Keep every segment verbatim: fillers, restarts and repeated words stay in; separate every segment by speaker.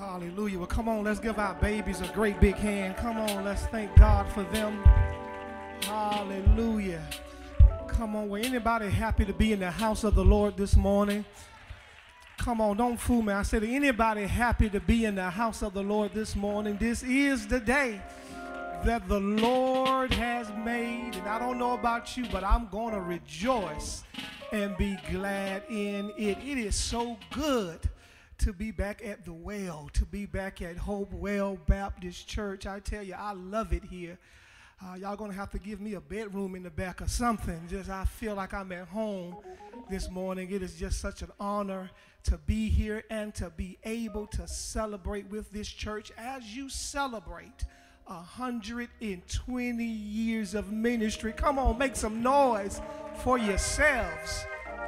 Speaker 1: Hallelujah. Well, come on, let's give our babies a great big hand. Come on, let's thank God for them. Hallelujah. Come on, were anybody happy to be in the house of the Lord this morning? Come on, don't fool me. I said, anybody happy to be in the house of the Lord this morning? This is the day that the Lord has made. And I don't know about you, but I'm going to rejoice and be glad in it. It is so good to be back at the well, to be back at Hope Well Baptist Church. I tell you, I love it here. Uh, y'all gonna have to give me a bedroom in the back or something. Just I feel like I'm at home this morning. It is just such an honor to be here and to be able to celebrate with this church as you celebrate one hundred twenty years of ministry. Come on, make some noise for yourselves.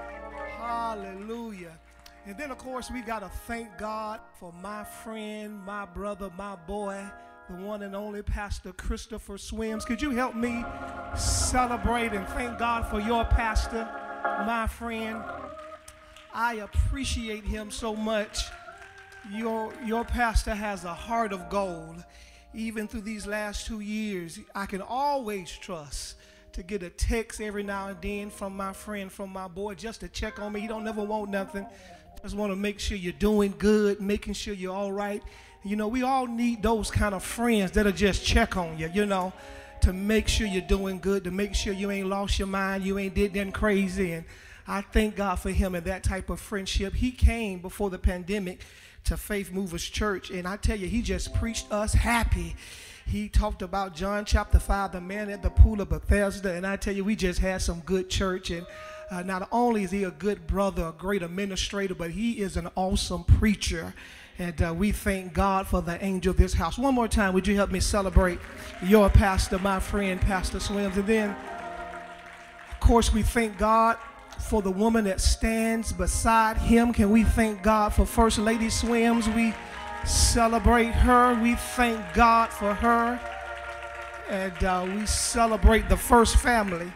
Speaker 1: Hallelujah. And then, of course, we got to thank God for my friend, my brother, my boy, the one and only Pastor Christopher Swims. Could you help me celebrate and thank God for your pastor, my friend? I appreciate him so much. Your, your pastor has a heart of gold. Even through these last two years, I can always trust to get a text every now and then from my friend, from my boy, just to check on me. He don't never want nothing. Just want to make sure you're doing good, making sure you're all right. You know, we all need those kind of friends that'll just check on you, you know, to make sure you're doing good, to make sure you ain't lost your mind, you ain't did nothing crazy. And I thank God for him and that type of friendship. He came before the pandemic to Faith Movers Church, and I tell you, he just preached us happy. He talked about John chapter five, the man at the pool of Bethesda, and I tell you, we just had some good church. And uh, not only is he a good brother, a great administrator, but he is an awesome preacher. And uh, we thank God for the angel of this house. One more time, would you help me celebrate your pastor, my friend, Pastor Swims? And then, of course, we thank God for the woman that stands beside him. Can we thank God for First Lady Swims? We celebrate her. We thank God for her. And uh, we celebrate the first family.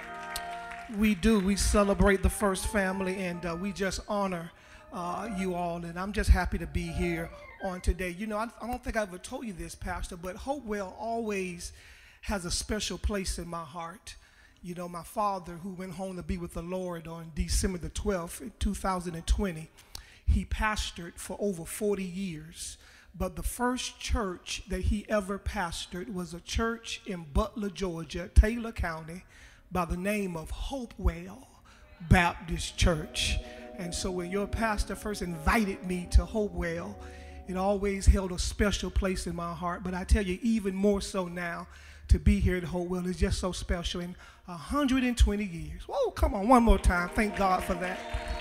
Speaker 1: We do. We celebrate the first family, and uh, we just honor uh, you all. And I'm just happy to be here on today. You know, I, I don't think I ever told you this, Pastor, but Hopewell always has a special place in my heart. You know, my father, who went home to be with the Lord on December the twelfth, two thousand twenty, he pastored for over forty years. But the first church that he ever pastored was a church in Butler, Georgia, Taylor County, by the name of Hopewell Baptist Church. And so when your pastor first invited me to Hopewell, it always held a special place in my heart. But I tell you, even more so now, to be here at Hopewell is just so special. In one hundred twenty years. Whoa, come on, one more time. Thank God for that.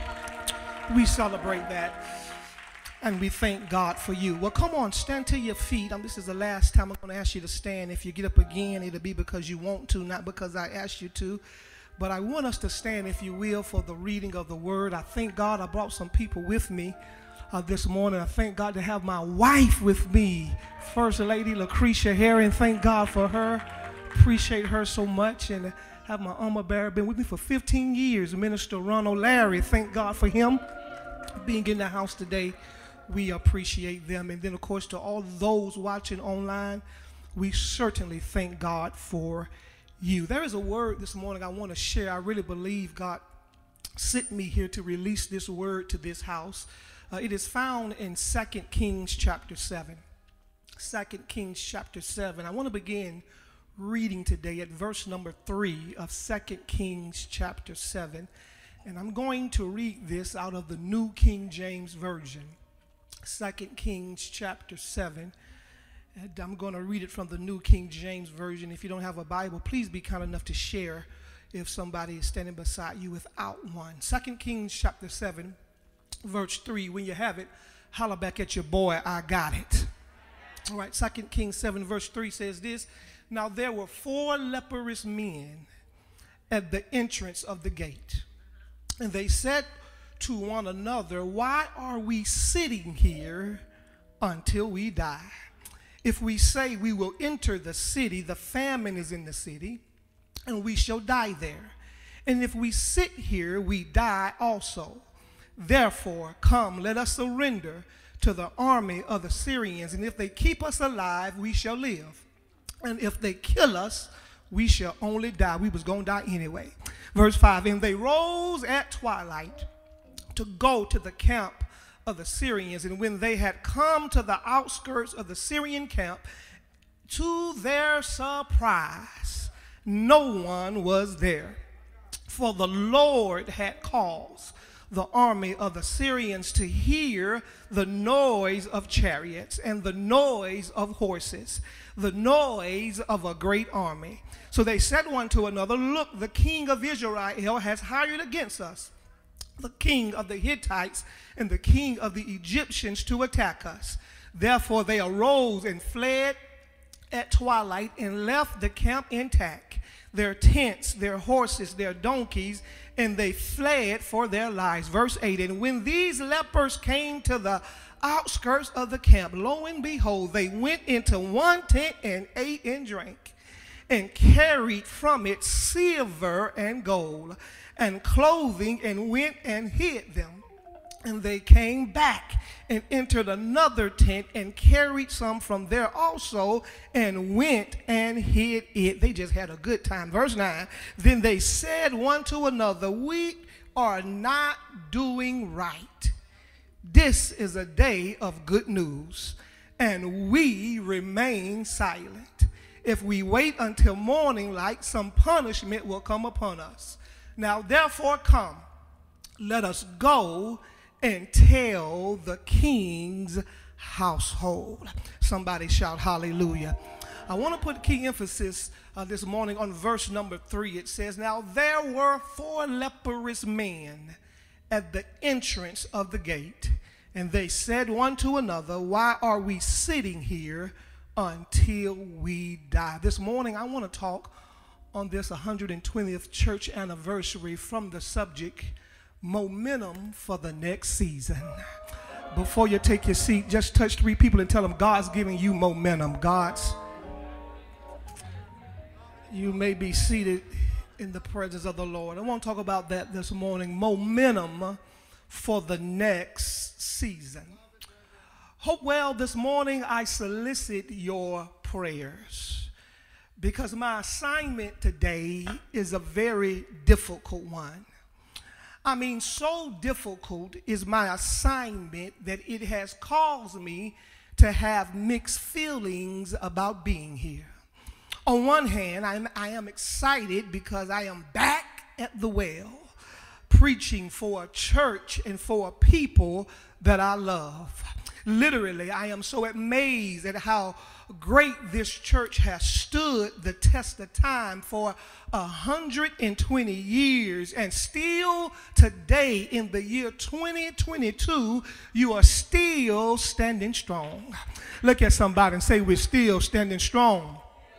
Speaker 1: We celebrate that. And we thank God for you. Well, come on, stand to your feet. Um, this is the last time I'm going to ask you to stand. If you get up again, it'll be because you want to, not because I asked you to. But I want us to stand, if you will, for the reading of the word. I thank God I brought some people with me uh, this morning. I thank God to have my wife with me, First Lady Lucretia Herring. Thank God for her. Appreciate her so much. And have my armor bearer been with me for fifteen years, Minister Ronald Larry. Thank God for him being in the house today. We appreciate them. And then, of course, to all those watching online, we certainly thank God for you. There is a word this morning I want to share. I really believe God sent me here to release this word to this house. Uh, it is found in Second Kings chapter seven. Second Kings chapter seven. I want to begin reading today at verse number three of Second Kings chapter seven. And I'm going to read this out of the New King James Version. Second Kings chapter seven, and I'm going to read it from the New King James Version. If you don't have a Bible, please be kind enough to share if somebody is standing beside you without one. Second Kings chapter seven, verse three. When you have it, holler back at your boy, I got it. All right, Second Kings seven, verse three says this. Now there were four leprous men at the entrance of the gate, and they said to one another, why are we sitting here until we die? If we say we will enter the city, the famine is in the city, and we shall die there. And if we sit here, we die also. Therefore, come, let us surrender to the army of the Syrians, and if they keep us alive, we shall live. And if they kill us, we shall only die. We was going to die anyway. Verse five, and they rose at twilight to go to the camp of the Syrians. And when they had come to the outskirts of the Syrian camp, to their surprise, no one was there. For the Lord had caused the army of the Syrians to hear the noise of chariots and the noise of horses, the noise of a great army. So they said one to another, look, the king of Israel has hired against us the king of the Hittites and the king of the Egyptians to attack us. Therefore they arose and fled at twilight and left the camp intact, their tents, their horses, their donkeys, and they fled for their lives. Verse eight, and when these lepers came to the outskirts of the camp, lo and behold, they went into one tent and ate and drank, and carried from it silver and gold and clothing, and went and hid them. And they came back and entered another tent and carried some from there also, and went and hid it. They just had a good time. Verse nine, then they said one to another, we are not doing right. This is a day of good news, and we remain silent. If we wait until morning light, some punishment will come upon us. Now therefore come, let us go and tell the king's household. Somebody shout hallelujah. I want to put key emphasis uh, this morning on verse number three. It says, now there were four leprous men at the entrance of the gate, and they said one to another, why are we sitting here until we die? This morning I want to talk on this one hundred twentieth church anniversary from the subject, momentum for the next season. Before you take your seat, just touch three people and tell them God's giving you momentum. God's. You may be seated in the presence of the Lord. I want to talk about that this morning, momentum for the next season. Hopewell, this morning I solicit your prayers, because my assignment today is a very difficult one. I mean, so difficult is my assignment that it has caused me to have mixed feelings about being here. On one hand, I am, I am excited because I am back at the well, preaching for a church and for a people that I love. Literally, I am so amazed at how great this church has stood the test of time for one hundred twenty years, and still today in the year twenty twenty-two, you are still standing strong. Look at somebody and say, we're still standing strong.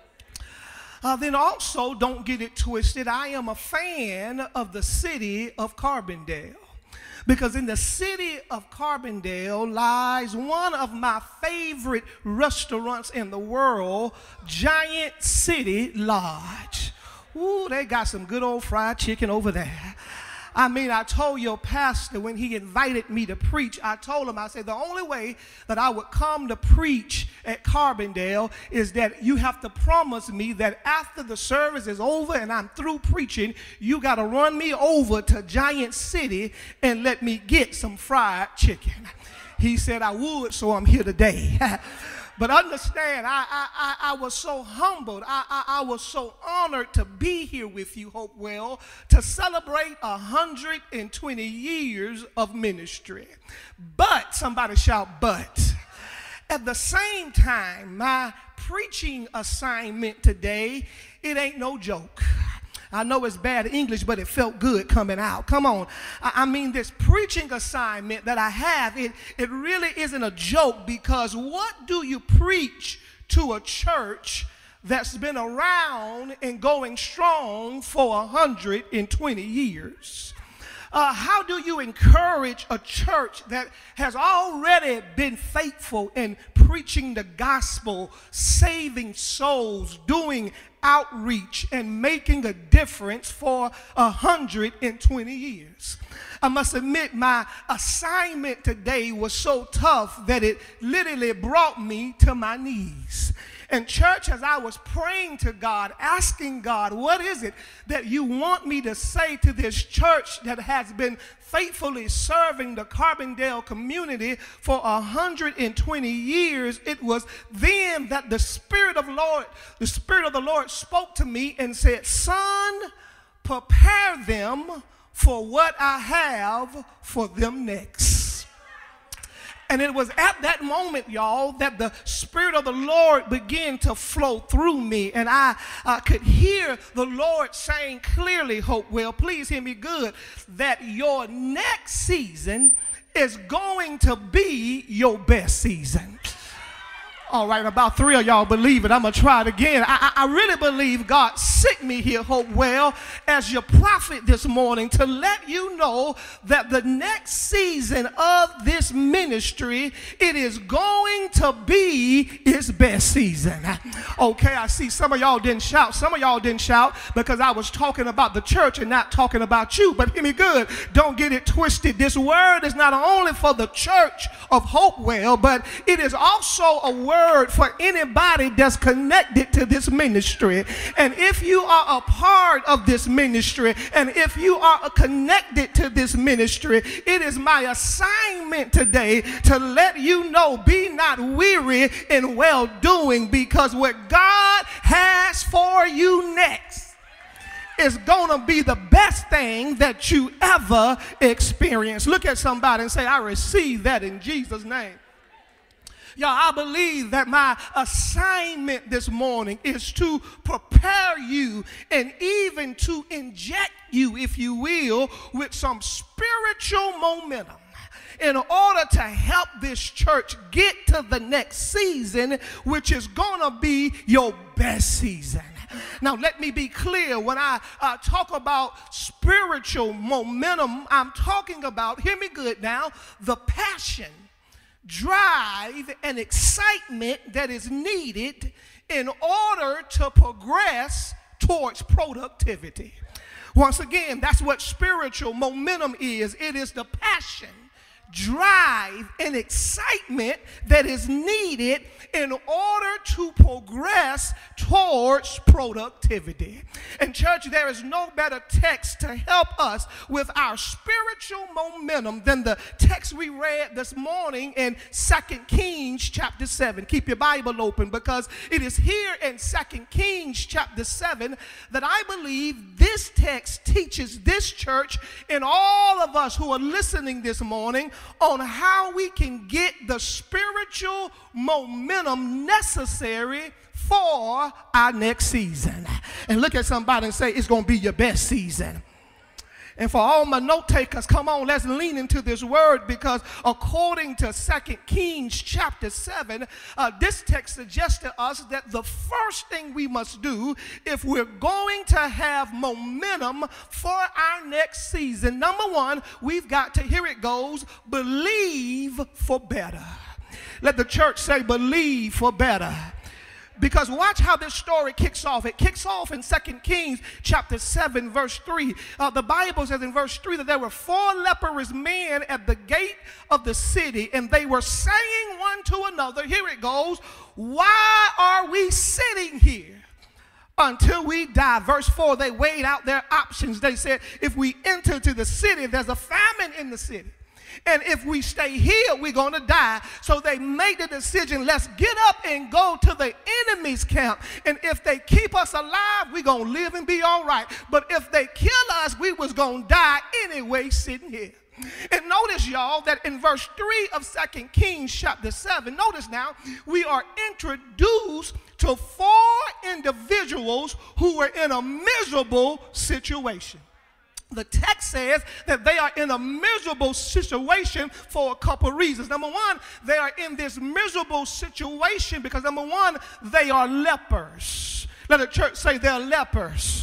Speaker 1: Uh, then also, don't get it twisted, I am a fan of the city of Carbondale, because in the city of Carbondale lies one of my favorite restaurants in the world, Giant City Lodge. Ooh, they got some good old fried chicken over there. I mean, I told your pastor when he invited me to preach, I told him, I said, the only way that I would come to preach at Carbondale is that you have to promise me that after the service is over and I'm through preaching, you got to run me over to Giant City and let me get some fried chicken. He said I would, so I'm here today. But understand, I, I, I, I was so humbled. I, I, I was so honored to be here with you, Hopewell, to celebrate one hundred twenty years of ministry. But, somebody shout, but. At the same time, my preaching assignment today, it ain't no joke. I know it's bad English, but it felt good coming out. Come on. I, I mean, this preaching assignment that I have, it, it really isn't a joke, because what do you preach to a church that's been around and going strong for one hundred twenty years? Uh, how do you encourage a church that has already been faithful in preaching the gospel, saving souls, doing outreach, and making a difference for one hundred twenty years? I must admit, my assignment today was so tough that it literally brought me to my knees. And church, as I was praying to God, asking God, what is it that you want me to say to this church that has been faithfully serving the Carbondale community for one hundred twenty years? It was then that the Spirit of Lord, the Spirit of the Lord spoke to me and said, son, prepare them for what I have for them next. And it was at that moment, y'all, that the Spirit of the Lord began to flow through me. And I uh, could hear the Lord saying clearly, Hopewell, please hear me good, that your next season is going to be your best season. All right, about three of y'all believe it. I'm going to try it again. I, I, I really believe God sent me here, Hopewell, as your prophet this morning to let you know that the next season of this ministry, it is going to be its best season. Okay, I see some of y'all didn't shout. Some of y'all didn't shout because I was talking about the church and not talking about you. But hear me good. Don't get it twisted. This word is not only for the church of Hopewell, but it is also a word for anybody that's connected to this ministry. And if you are a part of this ministry, and if you are connected to this ministry, it is my assignment today to let you know, be not weary in well doing, because what God has for you next is gonna be the best thing that you ever experience. Look at somebody and say, I receive that in Jesus' name. Y'all, I believe that my assignment this morning is to prepare you and even to inject you, if you will, with some spiritual momentum in order to help this church get to the next season, which is going to be your best season. Now, let me be clear. When I uh, talk about spiritual momentum, I'm talking about, hear me good now, the passion, drive, and excitement that is needed in order to progress towards productivity. Once again, that's what spiritual momentum is. It is the passion, drive, and excitement that is needed in order to progress towards productivity. And church, there is no better text to help us with our spiritual momentum than the text we read this morning in Second Kings chapter seven. Keep your Bible open, because it is here in Second Kings chapter seven that I believe this text teaches this church and all of us who are listening this morning on how we can get the spiritual momentum necessary for our next season. And look at somebody and say, it's going to be your best season. And for all my note takers, come on, let's lean into this word, because according to Second Kings chapter seven, uh, this text suggests to us that the first thing we must do if we're going to have momentum for our next season, number one, we've got to, here it goes, believe for better. Let the church say, believe for better. Because watch how this story kicks off. It kicks off in Second Kings chapter seven, verse three. Uh, the Bible says in verse three that there were four leprous men at the gate of the city, and they were saying one to another, here it goes, why are we sitting here until we die? Verse four, they weighed out their options. They said, if we enter to the city, there's a famine in the city. And if we stay here, we're going to die. So they made the decision, let's get up and go to the enemy's camp. And if they keep us alive, we're going to live and be all right. But if they kill us, we was going to die anyway sitting here. And notice, y'all, that in verse three of Second Kings chapter seven, notice now, we are introduced to four individuals who were in a miserable situation. The text says that they are in a miserable situation for a couple reasons. Number one, they are in this miserable situation because, number one, they are lepers. Let the church say they're lepers.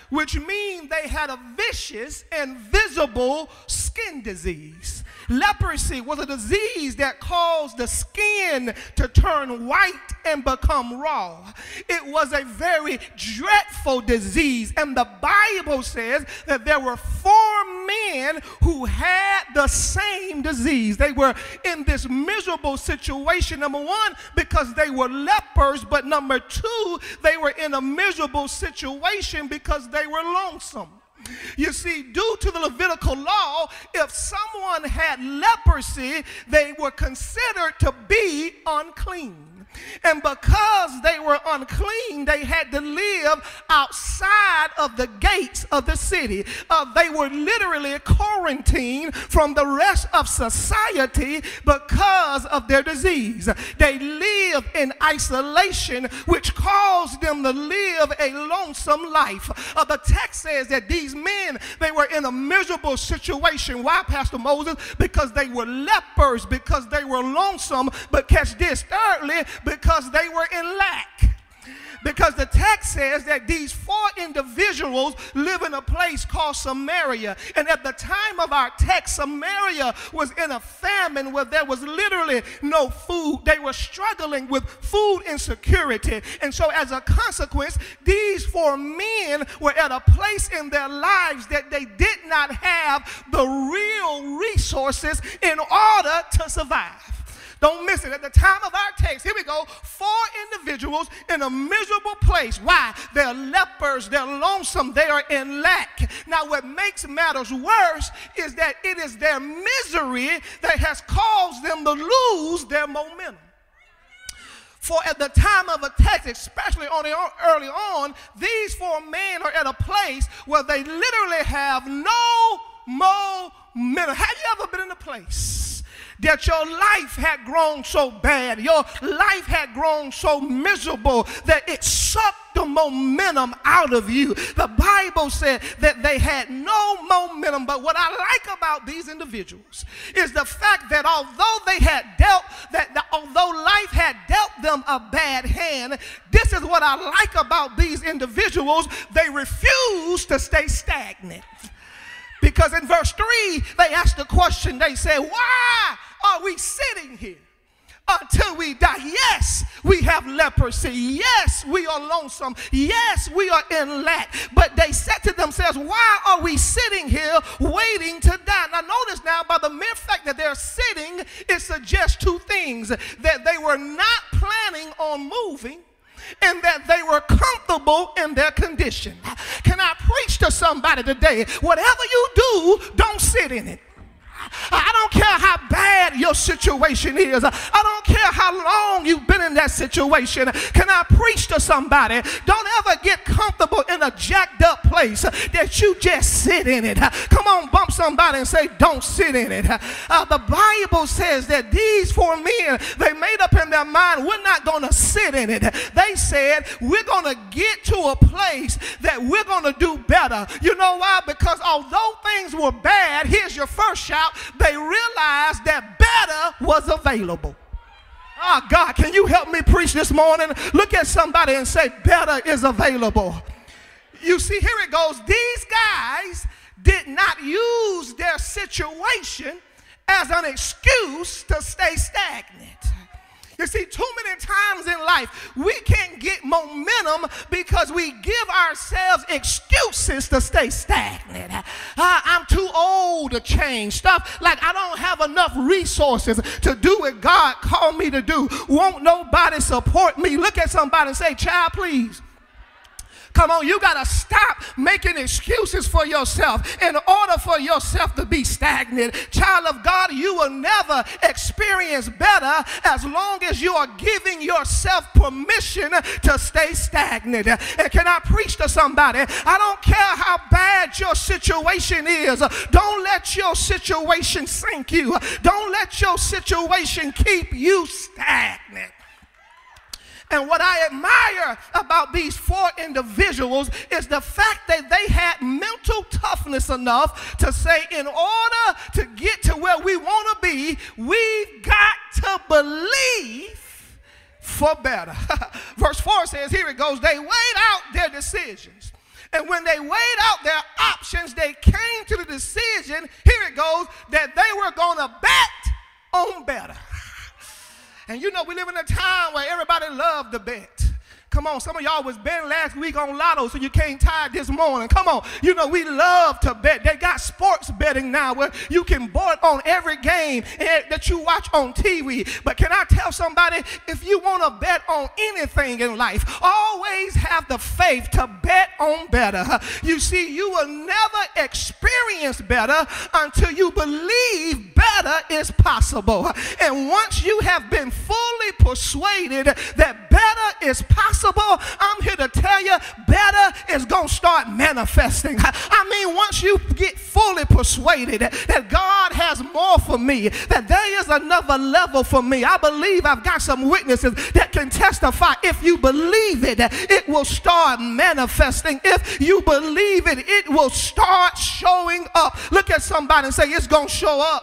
Speaker 1: which means they had a vicious and visible skin disease. Leprosy was a disease that caused the skin to turn white and become raw. It was a very dreadful disease, and the Bible says that there were four men who had the same disease. They were in this miserable situation, number one, because they were lepers, but number two, they were in a miserable situation because they were lonesome. You see, due to the Levitical law, if someone had leprosy, they were considered to be unclean. And because they were unclean, they had to live outside of the gates of the city. Uh, they were literally quarantined from the rest of society because of their disease. They lived in isolation, which caused them to live a lonesome life. Uh, the text says that these men, they were in a miserable situation. Why, Pastor Moses? Because they were lepers, because they were lonesome. But catch this, thirdly, because they were in lack. Because the text says that these four individuals live in a place called Samaria. And at the time of our text, Samaria was in a famine where there was literally no food. They were struggling with food insecurity. And so as a consequence, these four men were at a place in their lives that they did not have the real resources in order to survive. Don't miss it. At the time of our text, here we go, four individuals in a miserable place. Why? They're lepers, they're lonesome, they are in lack. Now, what makes matters worse is that it is their misery that has caused them to lose their momentum. For at the time of a text, especially on the, early on, these four men are at a place where they literally have no momentum. Have you ever been in a place that your life had grown so bad, your life had grown so miserable that it sucked the momentum out of you? The Bible said that they had no momentum, but what I like about these individuals is the fact that although they had dealt, that the, although life had dealt them a bad hand, this is what I like about these individuals: they refused to stay stagnant. Because in verse three, they asked the question, they said, why are we sitting here until we die? Yes, we have leprosy. Yes, we are lonesome. Yes, we are in lack. But they said to themselves, why are we sitting here waiting to die? Now notice now, by the mere fact that they're sitting, it suggests two things: that they were not planning on moving, and that they were comfortable in their condition. Can I preach to somebody today? Whatever you do, don't sit in it. I don't care how bad your situation is. I don't care how long you've been in that situation. Can I preach to somebody? Don't ever get comfortable in a jacked up place that you just sit in it. Come on, bump somebody and say, don't sit in it. Uh, the Bible says that these four men, they made up in their mind, we're not going to sit in it. They said, we're going to get to a place that we're going to do better. You know why? Because although things were bad, here's your first shout: they realized that better was available. Oh, God, can you help me preach this morning? Look at somebody and say, better is available. You see, here it goes. These guys did not use their situation as an excuse to stay stagnant. You see, too many times in life, we can't get momentum because we give ourselves excuses to stay stagnant. Uh, I'm too old to change. Stuff like I don't have enough resources to do what God called me to do. Won't nobody support me? Look at somebody and say, child, please. Come on, you got to stop making excuses for yourself in order for yourself to be stagnant. Child of God, you will never experience better as long as you are giving yourself permission to stay stagnant. And can I preach to somebody? I don't care how bad your situation is. Don't let your situation sink you. Don't let your situation keep you stagnant. And what I admire about these four individuals is the fact that they had mental toughness enough to say, in order to get to where we want to be, we've got to believe for better. Verse four says, here it goes, they weighed out their decisions And when they weighed out their options, they came to the decision, here it goes, that they were going to bet on better. And you know, we live in a time where everybody loves to bet. Come on, some of y'all was betting last week on lotto, so you came tired this morning. Come on, you know, we love to bet. They got sports betting now where you can bet on every game that you watch on T V. But can I tell somebody, if you want to bet on anything in life, always have the faith to bet on better. You see, you will never experience better until you believe better is possible. And once you have been fully persuaded that better is possible, I'm here to tell you, better is going to start manifesting. I mean, once you get fully persuaded that God has more for me, that there is another level for me, I believe I've got some witnesses that can testify. If you believe it, it will start manifesting. If you believe it, it will start showing up. Look at somebody and say, it's going to show up.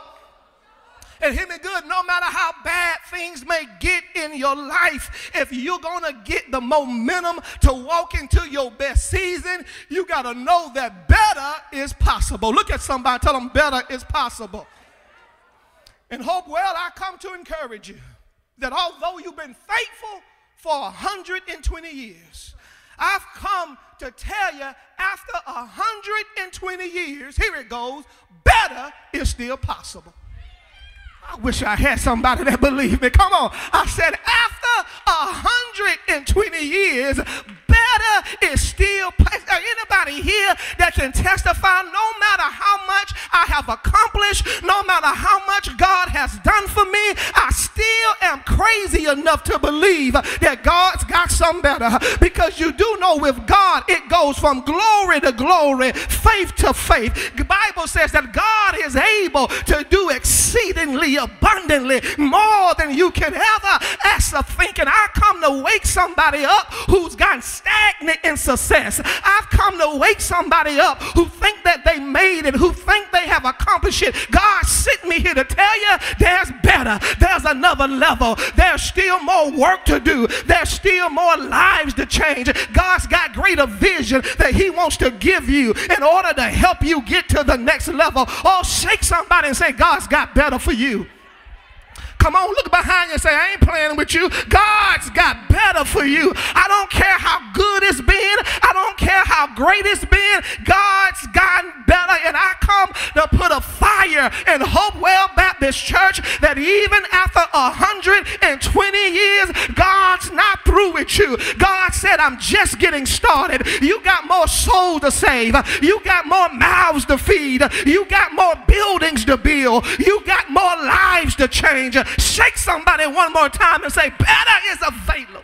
Speaker 1: And hear me good, no matter how bad things may get in your life, if you're going to get the momentum to walk into your best season, you got to know that better is possible. Look at somebody, tell them better is possible. And hope well, I come to encourage you that although you've been faithful for one hundred twenty years, I've come to tell you after one hundred twenty years, here it goes, better is still possible. I wish I had somebody that believed me. Come on. I said after one hundred twenty years, better is still possible. Anybody here that can testify, no matter how much I have accomplished, no matter how much God has done for me, I still am crazy enough to believe that God's got some better. Because you do know with God, it goes from glory to glory, faith to faith. The Bible says that God is able to do exceedingly abundantly more than you can ever ask or think. And I come to wake somebody up who's gotten stagnant in success. I've come to wake somebody up who think that they made it, who think they have accomplished it. God sent me here to tell you there's better. There's another level. There's still more work to do. There's still more lives to change. God's got greater vision that he wants to give you in order to help you get to the next level. Oh, shake somebody and say, God's got better for you. Come on, look behind you and say, I ain't playing with you. God's got better for you. I don't care how good it's been. I don't care how great it's been. God's gotten better. And I come to put a fire in Hopewell Baptist Church that even after one hundred twenty years, God's not through with you. God said, I'm just getting started. You got more souls to save. You got more mouths to feed. You got more buildings to build. You got more lives to change. Shake somebody one more time and say, better is available.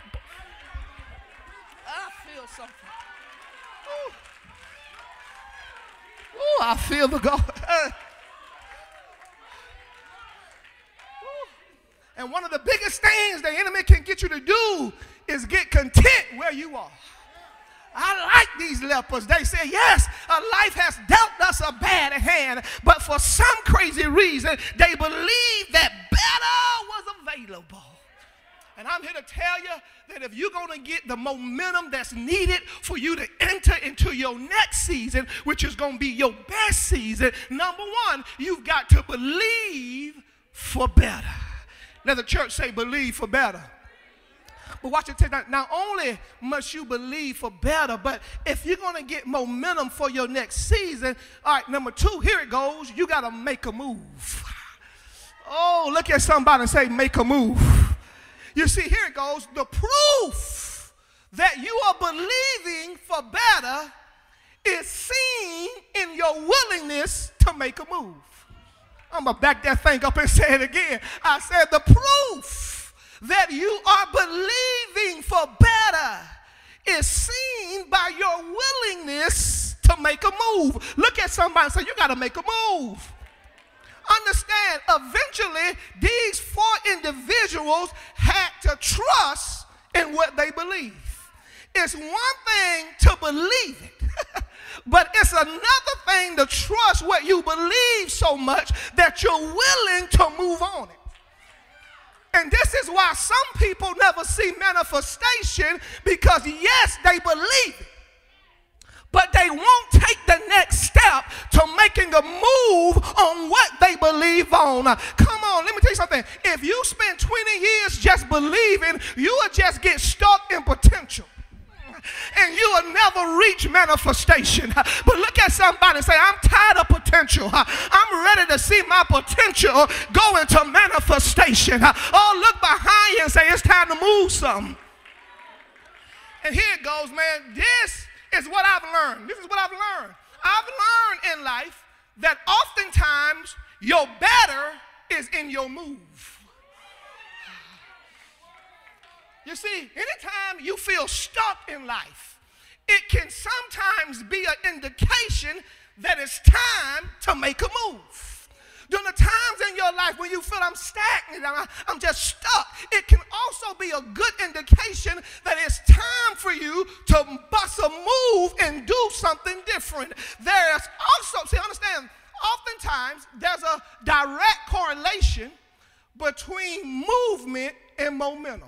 Speaker 1: I feel something. Ooh, Ooh I feel the God. And one of the biggest things the enemy can get you to do is get content where you are. I like these lepers. They say, yes, life has dealt us a bad hand, but for some crazy reason, they believe that better was available. And I'm here to tell you that if you're going to get the momentum that's needed for you to enter into your next season, which is going to be your best season, number one, you've got to believe for better. Let the church say, believe for better. But watch it. Not, not only must you believe for better, but if you're going to get momentum for your next season, all right, number two, here it goes. You got to make a move. Oh, look at somebody and say, make a move. You see, here it goes. The proof that you are believing for better is seen in your willingness to make a move. I'm going to back that thing up and say it again. I said the proof that you are believing for better is seen by your willingness to make a move. Look at somebody and say, you got to make a move. Understand, eventually, these four individuals had to trust in what they believe. It's one thing to believe it, but it's another thing to trust what you believe so much that you're willing to move on it. And this is why some people never see manifestation, because yes, they believe it, but they won't take the next step to making a move on what they believe on. Come on, let me tell you something. If you spend twenty years just believing, you will just get stuck in potential, and you will never reach manifestation. But look at somebody and say, I'm tired of potential. I'm ready to see my potential go into manifestation. Oh, look behind you and say, it's time to move something. And here it goes, man. This is what I've learned. This is what I've learned. I've learned in life that oftentimes your better is in your move. You see, anytime you feel stuck in life, it can sometimes be an indication that it's time to make a move. During the times in your life when you feel I'm stagnant, I'm, I'm just stuck, it can also be a good indication that it's time for you to bust a move and do something different. There's also, see, understand, oftentimes there's a direct correlation between movement and momentum.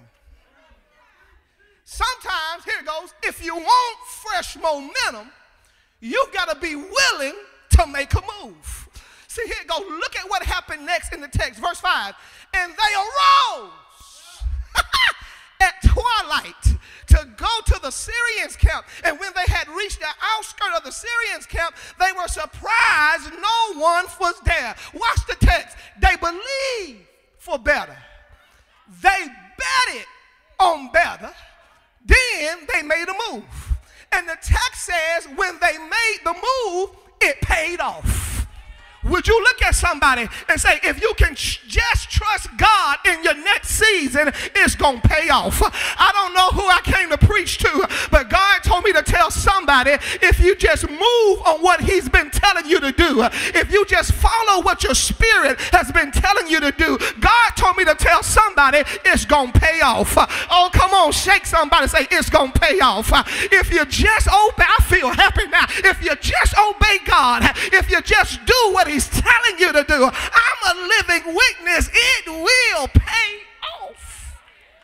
Speaker 1: Sometimes, here it goes, if you want fresh momentum, you've got to be willing to make a move. See, here it goes. Look at what happened next in the text, verse five. And they arose at twilight to go to the Syrians' camp. And when they had reached the outskirts of the Syrians' camp, they were surprised no one was there. Watch the text. They believed for better. They betted on better. Then they made a move. And the text says when they made the move, it paid off. Would you look at somebody and say, if you can ch- just trust God in your next season, it's going to pay off? I don't know who I came to preach to, but God told me to tell somebody, if you just move on what he's been telling you to do, if you just follow what your spirit has been telling you to do, God told me to tell somebody, it's going to pay off. Oh, come on, shake somebody and say, it's going to pay off. If you just obey, I feel happy now. If you just obey God, if you just do what he He's telling you to do, I'm a living witness. It will pay off.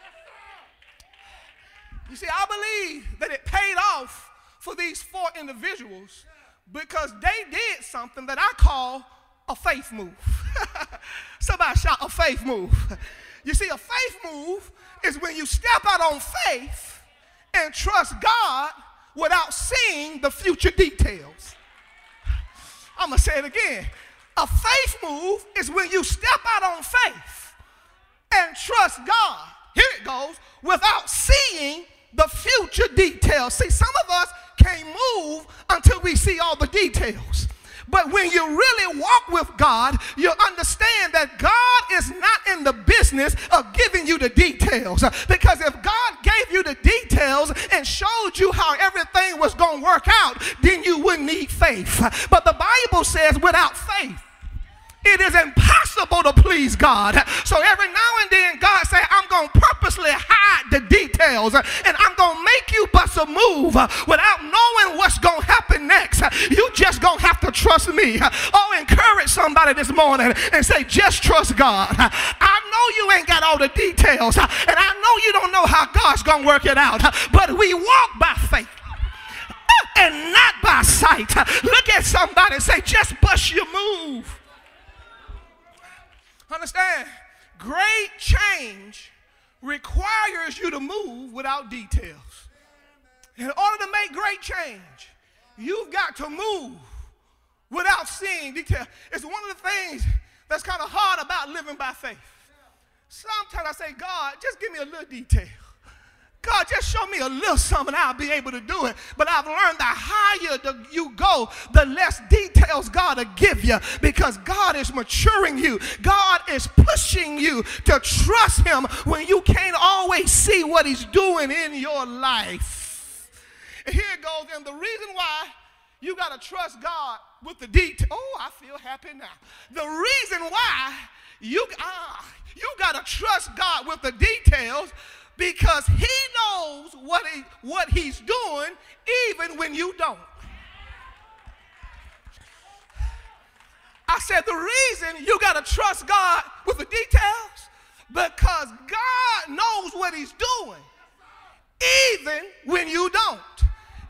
Speaker 1: You see, I believe that it paid off for these four individuals because they did something that I call a faith move. Somebody shout, a faith move. You see, a faith move is when you step out on faith and trust God without seeing the future details. I'm going to say it again. A faith move is when you step out on faith and trust God, here it goes, without seeing the future details. See, some of us can't move until we see all the details. But when you really walk with God, you'll understand that God is not in the business of giving you the details. Because if God gave you the details and showed you how everything was going to work out, then you wouldn't need faith. But the Bible says without faith, it is impossible to please God. So every now and then God say, I'm going to purposely hide the details and I'm going to make you bust a move without knowing what's going to happen next. You just going to have to trust me. Oh, encourage somebody this morning and say, just trust God. I know you ain't got all the details and I know you don't know how God's going to work it out, but we walk by faith and not by sight. Look at somebody and say, just bust your move. Understand, great change requires you to move without details. In order to make great change, you've got to move without seeing detail. It's one of the things that's kind of hard about living by faith. Sometimes I say, God, just give me a little detail. God, just show me a little something, I'll be able to do it. But I've learned the higher the, you go, the less details God will give you because God is maturing you. God is pushing you to trust him when you can't always see what he's doing in your life. And here it goes, and the reason why you got to trust God with the details. Oh, I feel happy now. The reason why you, ah, you got to trust God with the details because he knows what, he, what he's doing even when you don't. I said the reason you got to trust God with the details because God knows what he's doing even when you don't.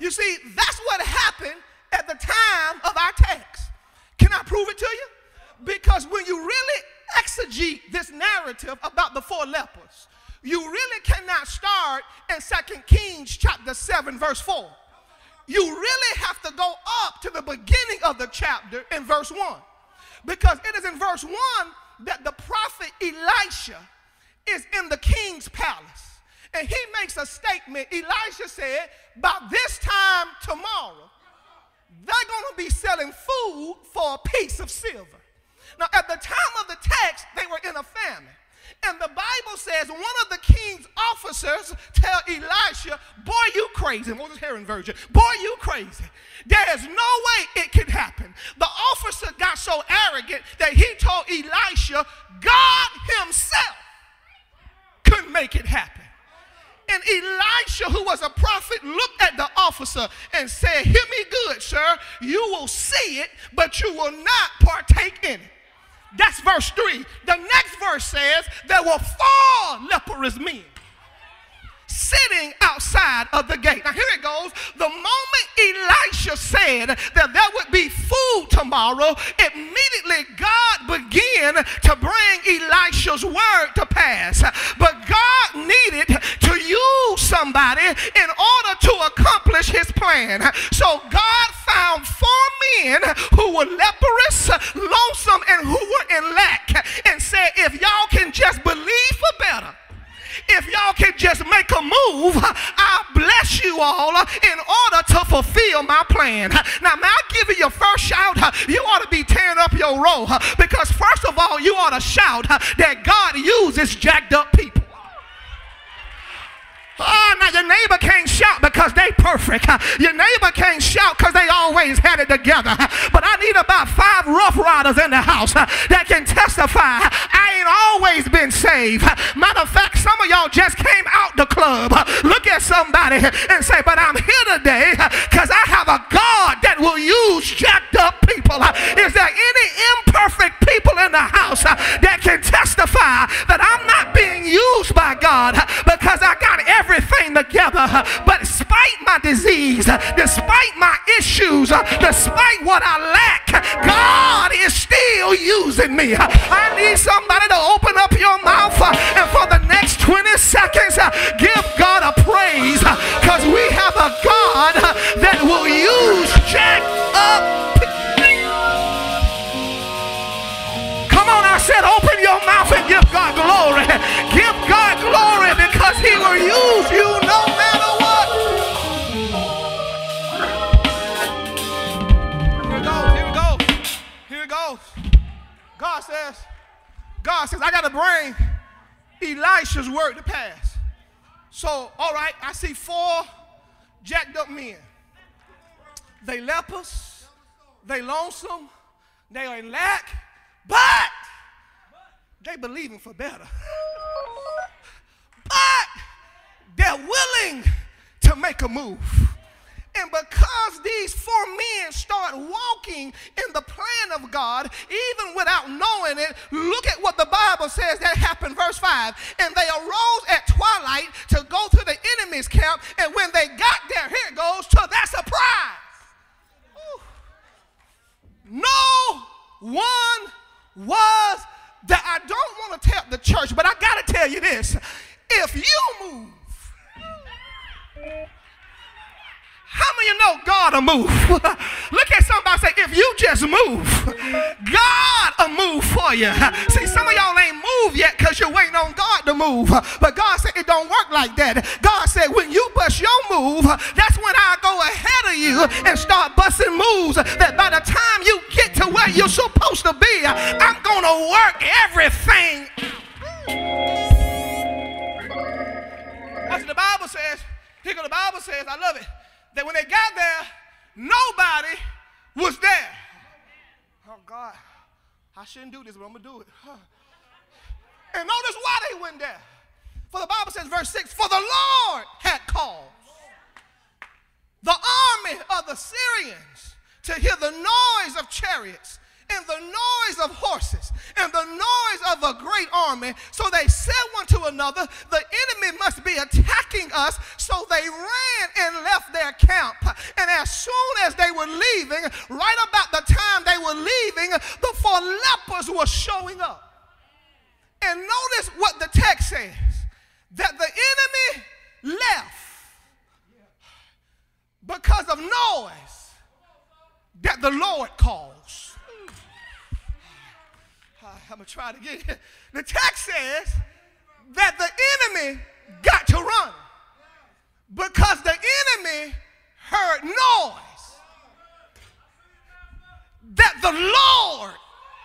Speaker 1: You see, that's what happened at the time of our text. Can I prove it to you? Because when you really exegete this narrative about the four lepers, you really cannot start in Second Kings chapter seven, verse four. You really have to go up to the beginning of the chapter in verse one. Because it is in verse one that the prophet Elisha is in the king's palace. And he makes a statement. Elisha said, by this time tomorrow, they're going to be selling food for a piece of silver. Now, at the time of the text, they were in a famine. And the Bible says one of the king's officers tell Elisha, boy, you crazy. Moses Herring Virgin. Boy, you crazy. There is no way it could happen. The officer got so arrogant that he told Elisha, God himself couldn't make it happen. And Elisha, who was a prophet, looked at the officer and said, hear me good, sir. You will see it, but you will not partake in it. That's verse three. The next verse says there were four leprous men sitting outside of the gate. Now here it goes. The moment Elisha said that there would be food tomorrow, immediately God began to bring Elisha's word to pass. But God needed to use somebody in order to accomplish his plan. So God found four men who were leprous, lonesome, and who were in lack, and said, if y'all can just believe for better, if y'all can just make a move, I'll bless you all in order to fulfill my plan. Now, may I give you your first shout? You ought to be tearing up your row, because first of all, you ought to shout that God uses jacked up people. Oh, now your neighbor can't shout because they perfect. Your neighbor can't shout because they always had it together. But I need about five rough riders in the house that can testify I ain't always been saved. Matter of fact, some of y'all just came out the club. Look at somebody and say, but I'm here today because I have a God that will use jacked up people. Is there any imperfect people in the house that can testify that I'm not being used by God because I got every everything together, but despite my disease, despite my issues, despite what I lack, God is still using me. I need somebody to open up your mouth and for the next twenty seconds give God a praise, because we have a God that will use jacked up. Come on, I said open your mouth and give God glory. Give God glory because he will use you no matter what. Here it goes, here it goes, here it goes. God says, God says, I got to bring Elisha's word to pass. So, all right, I see four jacked up men. They lepers, they lonesome, they are in lack, but they believing for better. But they're willing to make a move. And because these four men start walking in the plan of God, even without knowing it, look at what the Bible says that happened, verse five. And they arose at twilight to go to the enemy's camp, and when they got there, here it goes, to their surprise, ooh, no one was there. I don't want to tell the church, but I got to tell you this. If you move, how many of you know God will move? Look at somebody say, if you just move, God will move for you. See, some of y'all ain't moved yet because you're waiting on God to move. But God said it don't work like that. God said when you bust your move, that's when I go ahead of you and start busting moves that by the time you get to where you're supposed to be, I'm going to work everything. That's what the Bible says. Here what the Bible says, I love it, that when they got there, nobody was there. Oh, God, I shouldn't do this, but I'm going to do it. Huh. And notice why they went there. For the Bible says, verse six, for the Lord had caused the army of the Syrians to hear the noise of chariots and the noise of horses and the noise of a great army. So they said one to another, the enemy must be attacking us. So they ran and left their camp. And as soon as they were leaving, right about the time they were leaving, the four lepers were showing up. And notice what the text says, that the enemy left because of noise that the Lord calls. I'm going to try to get it. The text says that the enemy got to run because the enemy heard noise that the Lord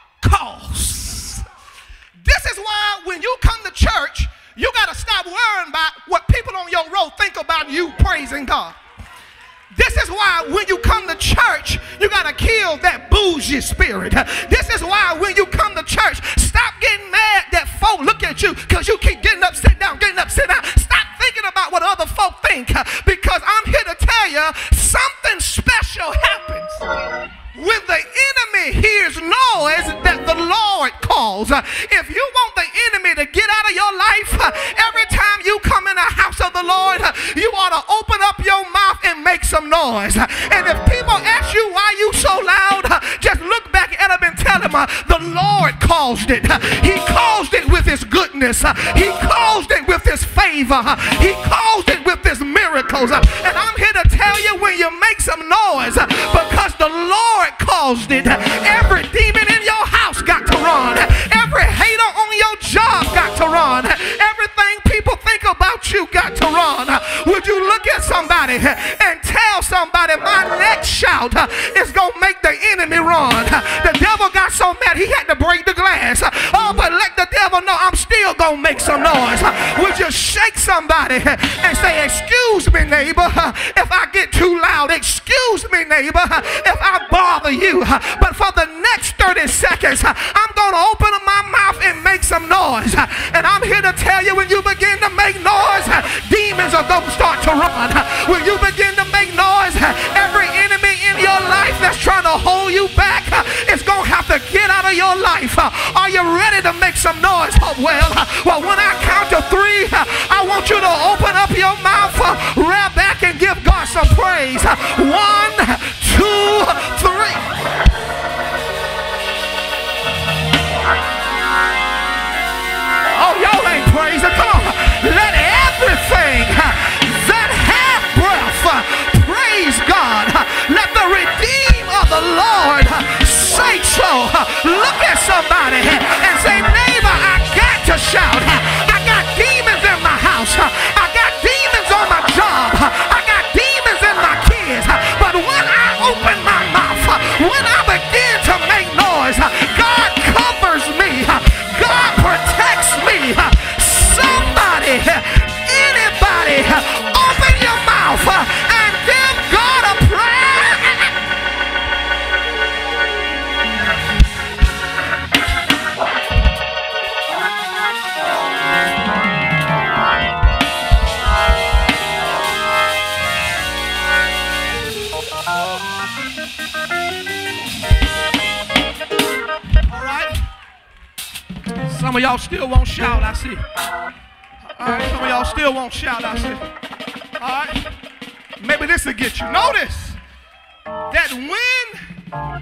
Speaker 1: calls. This is why when you come to church, you got to stop worrying about what people on your road think about you praising God. This is why when you come to church, you got to kill that bougie spirit. This is why when you come to church, stop getting mad that folk look at you because you keep getting up, sit down, getting up, sit down. Stop thinking about what other folk think, because I'm here to tell you something special happens when the enemy hears noise that the Lord calls. If you want the enemy to get out of your life, every time you come in the house of the Lord, you ought to open up your mouth and make some noise. And if people ask you why you so loud, just look back at them and tell them the Lord caused it. He caused it with his goodness. He caused it with his favor. He caused it with his miracles. And I'm here to tell you, when you make some noise, because the Lord caused it, every demon in your house got to run. Every hater on your job got to run. Everything people think about you got to run. Would you look at somebody and tell somebody, my next shout is going to make the enemy run? The devil got so mad he had to break the glass. Oh, but let the devil know I'm still going to make some noise. Would you shake somebody and say, excuse me, neighbor, if I get too loud. Excuse me, neighbor, if I bother you. But for the next thirty seconds, I'm going to open up my mouth and make some noise. And I'm here to tell you, when you begin to make noise, demons are going to start to run. When you begin to make noise, every enemy in your life that's trying to hold you back is going to have to get out of your life. Are you ready to make some noise? Oh, well, well, when I count to three, I want you to open up your mouth, rear back, and give God some praise. One, two, three. Oh, y'all ain't praising. Come on. Let everything that have breath praise God. Let the redeemed of the Lord say so. Look at somebody and say, neighbor, I got to shout. I got demons in my house. I got demons on my job. I got demons in my kids. But when I open my mouth, when I begin to make noise, God covers me. God protects me. Somebody, anybody, open your mouth and give God a prayer. All right. Some of y'all still won't shout, I see. All right, some of y'all still won't shout, I see. All right. Maybe this will get you. Notice that when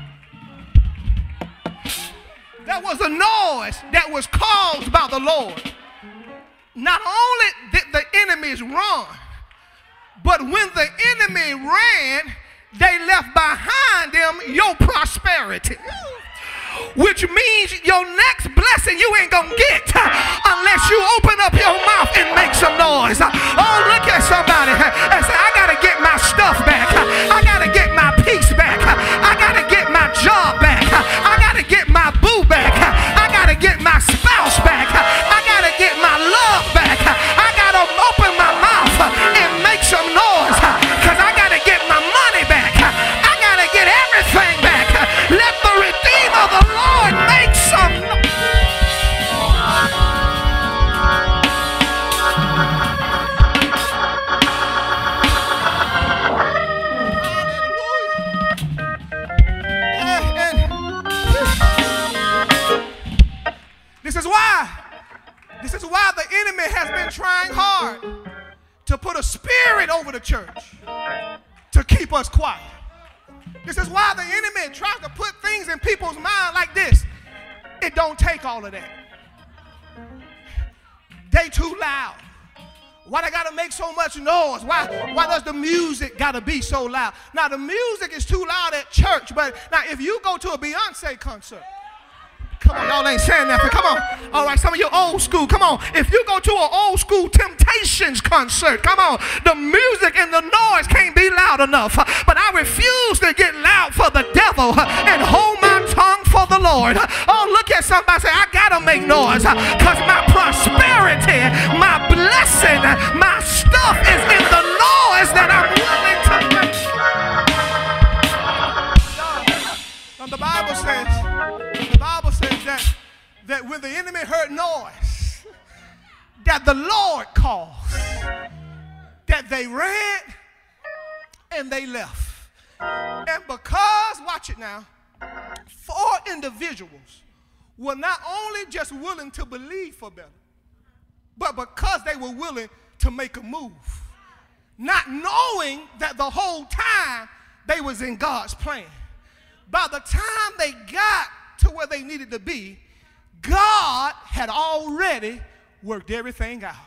Speaker 1: there was a noise that was caused by the Lord, not only did the enemies run, but when the enemy ran, they left behind them your prosperity. Which means your next blessing you ain't gonna get unless you open up your mouth and make some noise. Oh, look at somebody and say, I gotta get my stuff back. I gotta get my peace back. I gotta get my job back. I gotta get my boo back. I gotta get my spouse back. I gotta get my love back. I gotta open my mouth and make some noise, because I gotta get my money back. I gotta get everything back. Let the redeemer of the Lord make some noise. This is why the enemy has been trying hard to put a spirit over the church to keep us quiet. This is why the enemy tries to put things in people's mind like this. It don't take all of that. They too loud. Why they gotta make so much noise? Why, why does the music gotta be so loud? Now the music is too loud at church, but now if you go to a Beyonce concert, come on, y'all ain't saying nothing. Come on. All right, some of you old school, come on. If you go to an old school Temptations concert, come on. The music and the noise can't be loud enough. But I refuse to get loud for the devil and hold my tongue for the Lord. Oh, look at somebody say, I gotta make noise because my prosperity, my blessing, my stuff is in the noise that I'm willing to make. And the Bible says, the Bible says that, that when the enemy heard noise, that the Lord caused, that they ran and they left. And because, watch it now, four individuals were not only just willing to believe for better, but because they were willing to make a move, not knowing that the whole time they was in God's plan. By the time they got to where they needed to be, God had already worked everything out.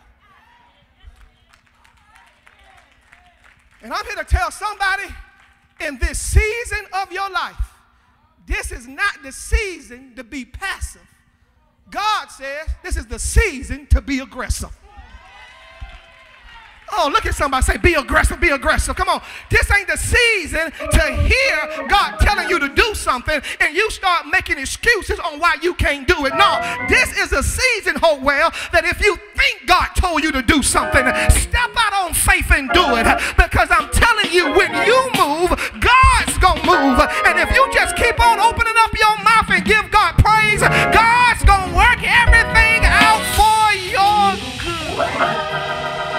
Speaker 1: And I'm here to tell somebody in this season of your life, this is not the season to be passive. God says this is the season to be aggressive. Oh, look at somebody say, be aggressive, be aggressive. Come on. This ain't the season to hear God telling you to do something and you start making excuses on why you can't do it. No, this is a season, Hopewell, that if you think God told you to do something, step out on faith and do it. Because I'm telling you, when you move, God's going to move. And if you just keep on opening up your mouth and give God praise, God's going to work everything out for your good.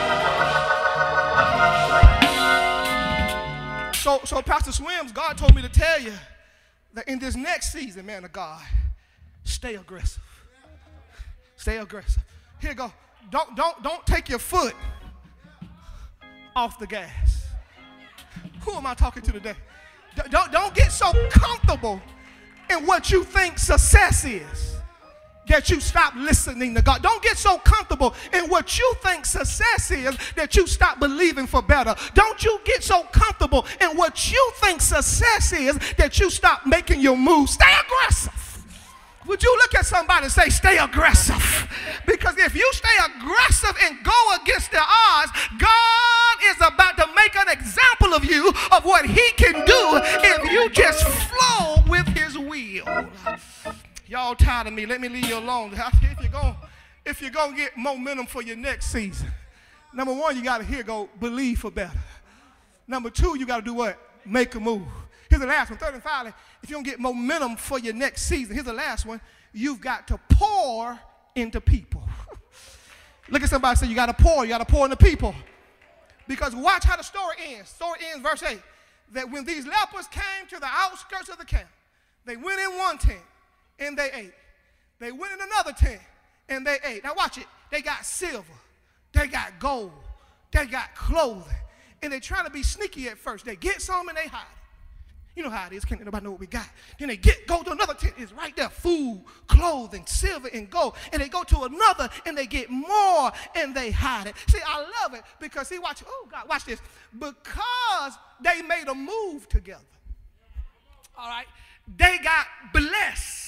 Speaker 1: So, so Pastor Swims, God told me to tell you that in this next season, man of God, stay aggressive. Stay aggressive. Here you go. Don't, don't, don't take your foot off the gas. Who am I talking to today? Don't, don't get so comfortable in what you think success is that you stop listening to God. Don't get so comfortable in what you think success is that you stop believing for better. Don't you get so comfortable in what you think success is that you stop making your moves. Stay aggressive. Would you look at somebody and say, stay aggressive? Because if you stay aggressive and go against the odds, God is about to make an example of you of what he can do if you just flow with his will. Y'all tired of me. Let me leave you alone. If you're going if you're going to get momentum for your next season, number one, you got to here go believe for better. Number two, you got to do what? Make a move. Here's the last one. Third and finally, if you don't get momentum for your next season, here's the last one. You've got to pour into people. Look at somebody and say, you got to pour. You got to pour into people. Because watch how the story ends. Story ends, verse eight. That when these lepers came to the outskirts of the camp, they went in one tent and they ate. They went in another tent and they ate. Now watch it. They got silver. They got gold. They got clothing. And they're trying to be sneaky at first. They get some and they hide it. You know how it is. Can't nobody know what we got. Then they get go to another tent. It's right there. Food, clothing, silver, and gold. And they go to another and they get more and they hide it. See, I love it because, see, watch. Oh, God, watch this. Because they made a move together. All right. They got blessed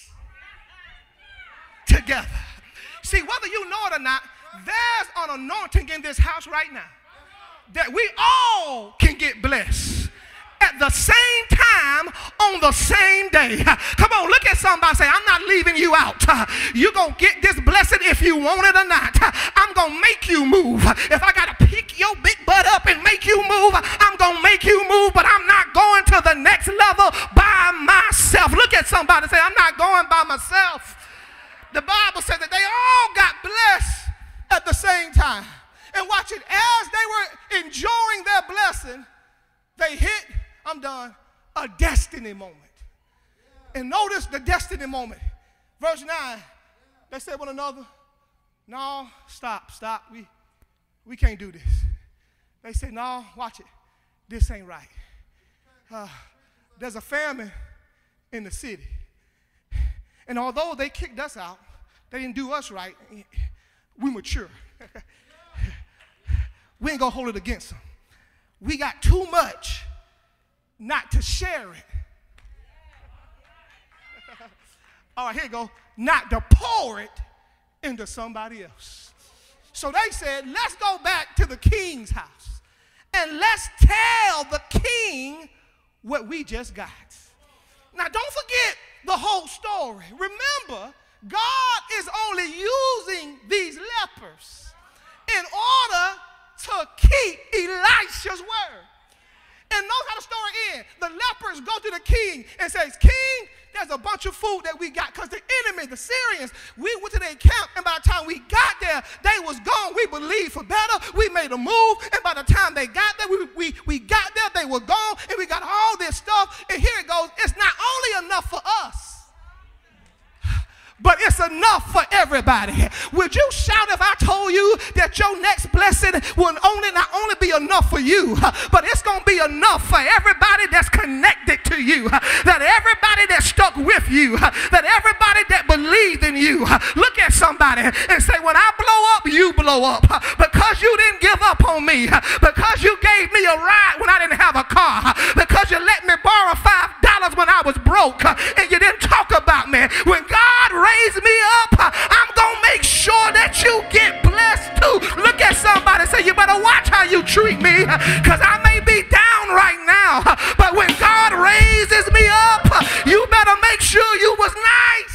Speaker 1: together. See, whether you know it or not, there's an anointing in this house right now that we all can get blessed at the same time on the same day. Come on, look at somebody, say, I'm not leaving you out. You're going to get this blessing if you want it or not. I'm going to make you move. If I got to pick your big butt up and make you move, I'm going to make you move, but I'm not going to the next level by myself. Look at somebody, say, I'm not going by myself. The Bible says that they all got blessed at the same time. And watch it, as they were enjoying their blessing, they hit, I'm done, a destiny moment. And notice the destiny moment. Verse nine, they said one another, no, stop, stop. We, we can't do this. They said, no, watch it. This ain't right. Uh, there's a famine in the city. And although they kicked us out, they didn't do us right. We mature. We ain't going to hold it against them. We got too much not to share it. All right, here you go. Not to pour it into somebody else. So they said, let's go back to the king's house and let's tell the king what we just got. Now, don't forget the whole story. Remember, God is only using these lepers in order to keep Elisha's word. And notice how the story ends. The lepers go to the king and says, King, there's a bunch of food that we got because the enemy, the Syrians, we went to their camp, and by the time we got there, they was gone. We believed for better. We made a move, and by the time they got there, we, we, we got there, they were gone, and we got all this stuff. And here it goes. It's not only enough for us, but it's enough for everybody. Would you shout if I told you that your next blessing will only not only be enough for you, but it's going to be enough for everybody that's connected to you, that everybody that stuck with you, that everybody that believed in you. Look at somebody and say, when I blow up, you blow up, because you didn't give up on me, because you gave me a ride when I didn't have a car, because you let me borrow five dollars when I was broke, and you didn't talk about me. When God raise me up, I'm going to make sure that you get blessed too. Look at somebody and say, you better watch how you treat me, because I may be down right now, but when God raises me up, you better make sure you was nice.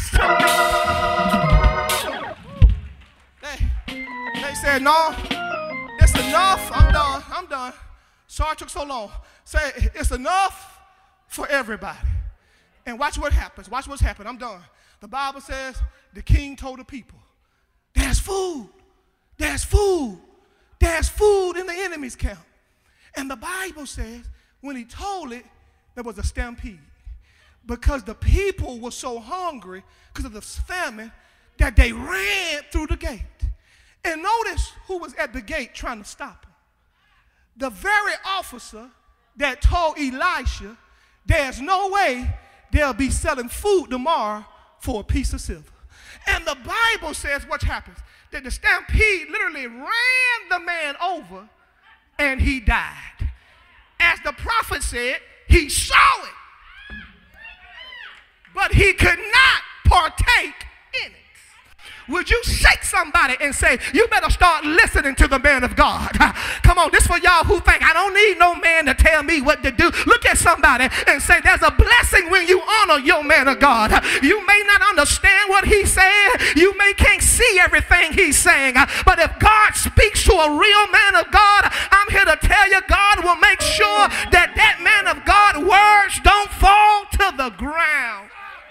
Speaker 1: They, they said, no, it's enough. I'm done. I'm done. Sorry it took so long. Say, it's enough for everybody. And watch what happens. Watch what's happened. I'm done. The Bible says the king told the people, there's food, there's food, there's food in the enemy's camp. And the Bible says when he told it, there was a stampede, because the people were so hungry because of the famine that they ran through the gate. And notice who was at the gate trying to stop them. The very officer that told Elisha, there's no way they'll be selling food tomorrow for a piece of silver. And the Bible says what happens, that the stampede literally ran the man over and he died. As the prophet said, he saw it, but he could not partake in it. Would you shake somebody and say, you better start listening to the man of God? Come on, this for y'all who think, I don't need no man to tell me what to do. Look at somebody and say, there's a blessing when you honor your man of God. You may not understand what he's saying. You may can't see everything he's saying. But if God speaks to a real man of God, I'm here to tell you, God will make sure that that man of God words don't fall to the ground.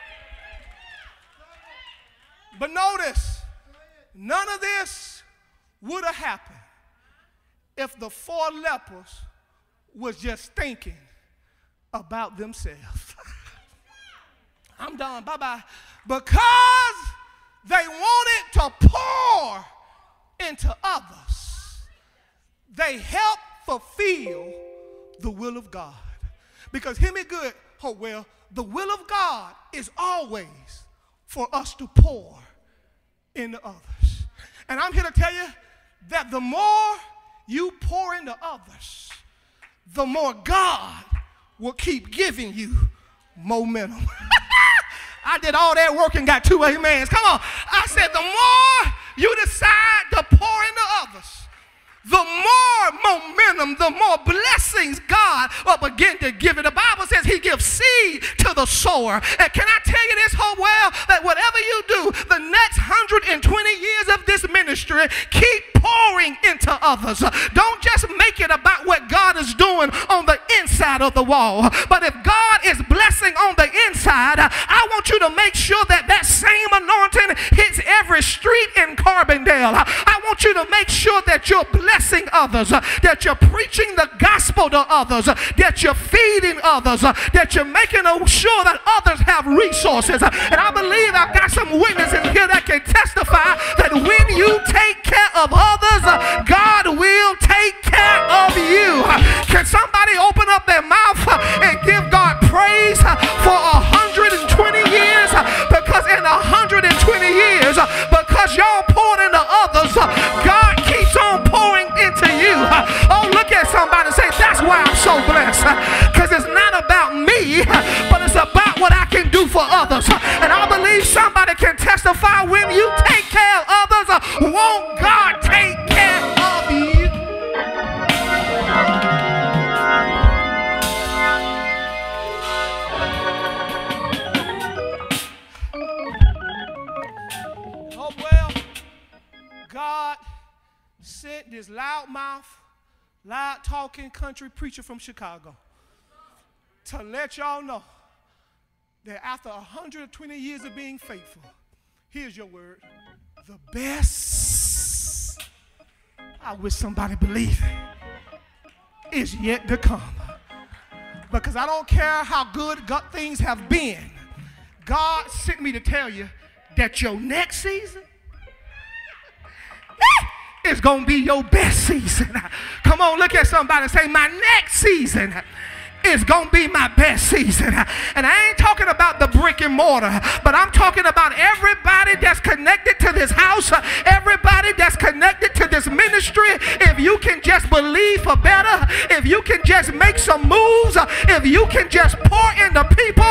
Speaker 1: But notice, none of this would have happened if the four lepers was just thinking about themselves. I'm done. Bye-bye. Because they wanted to pour into others, they helped fulfill the will of God. Because hear me good, oh well, the will of God is always for us to pour into others. And I'm here to tell you that the more you pour into others, the more God will keep giving you momentum. I did all that work and got two amens. Come on. I said the more you decide to pour into others, the more momentum, the more blessings God will begin to give it. The Bible says he gives seed to the sower. And can I tell you this whole well, that whatever you do, the next one hundred twenty years of this ministry, keep pouring into others. Don't just make it about what God is doing on the inside of the wall. But if God is blessing on the inside, I want you to make sure that that same anointing hits every street in Carbondale. I want you to make sure that you're blessing others, that you're preaching the gospel to others, that you're feeding others, that you're making sure that others have resources. And I believe I've got some witnesses here that can testify that when you take why when you take care of others, uh, won't God take care of you? Oh, well, God sent this loudmouth, loud-talking country preacher from Chicago to let y'all know that after one hundred twenty years of being faithful, here's your word, the best, I wish somebody believed it, is yet to come. Because I don't care how good God things have been, God sent me to tell you that your next season is going to be your best season. Come on, look at somebody and say, my next season is going to be my best season. And I ain't talking about the brick and mortar, but I'm talking about everybody that's connected to this house, everybody that's connected to this ministry. If you can just believe for better, if you can just make some moves, if you can just pour into people